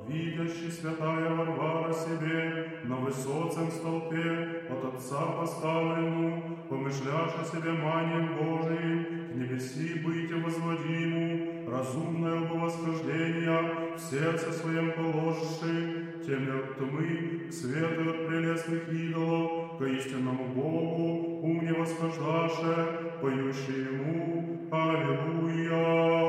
видящий святая Варвара себе на высоком столпе от Отца поставленную, помышляша себе манием Божиим, к небеси быте возводиму, разумное бы восхождения в сердце своем положивши, теми от тьмы к свету от прелестных идолов, к истинному Богу умне восхождаше, поющий Ему Аллилуйя.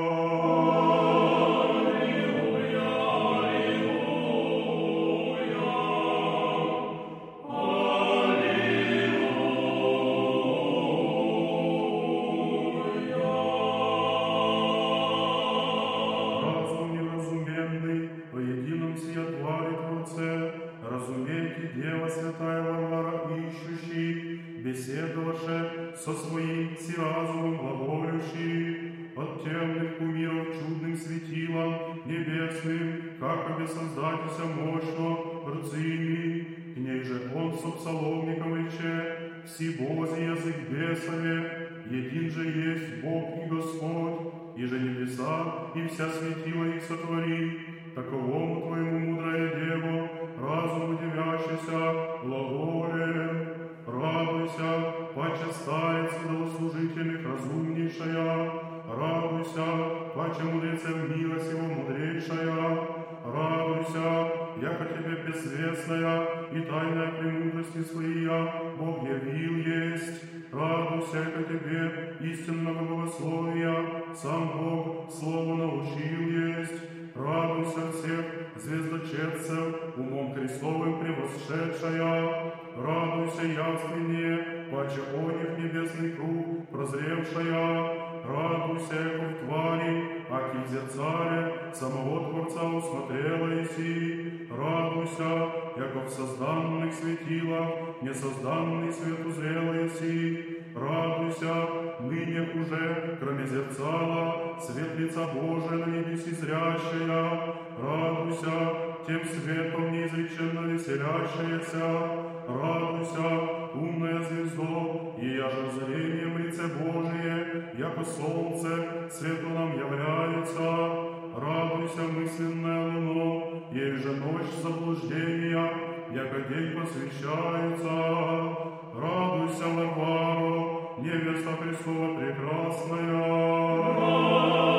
Разумейте, Дева Святая Варвара, ищущий, беседоваше со своим разумом глаголющий, от темных кумиров чудным светилом небесным, как бы создатися мощно рцими, к ней же он со псаломником рече, все Божий язык бесове, един же есть Бог и Господь, и же небеса и вся светила их сотвори, таковому Твоему мудрая Дева, разум удивящийся, глаголем, радуйся, паче старец идолослужителей разумнейшая, радуйся, паче мудрецев мира сего мудрейшая, радуйся, яко тебе бессвестная и тайная премудрости своя Бог явил есть, радуйся, яко тебе истинного богословия сам Бог слово научил есть, радуйся всех звездочетцев, умом Христовым превосшедшая, радуйся явственнее, паче о них небесный круг прозревшая, радуйся, яко в твари, аки в зерцале самого Творца усмотрела еси, радуйся, яко в созданных светилах несозданный свет узрела еси, радуйся, ныне уже, кроме зерцала, свет лица Божия на небеси зрящая, радуйся, тем светом неизреченно веселящаяся, радуйся, умная звездо, и яже зрением лице Божие, яко солнце, свету нам является, радуйся, мысленное луно, ей же ночь заблуждения, яко день посвящается, радуйся, Варваро, невеста Христова прекрасная.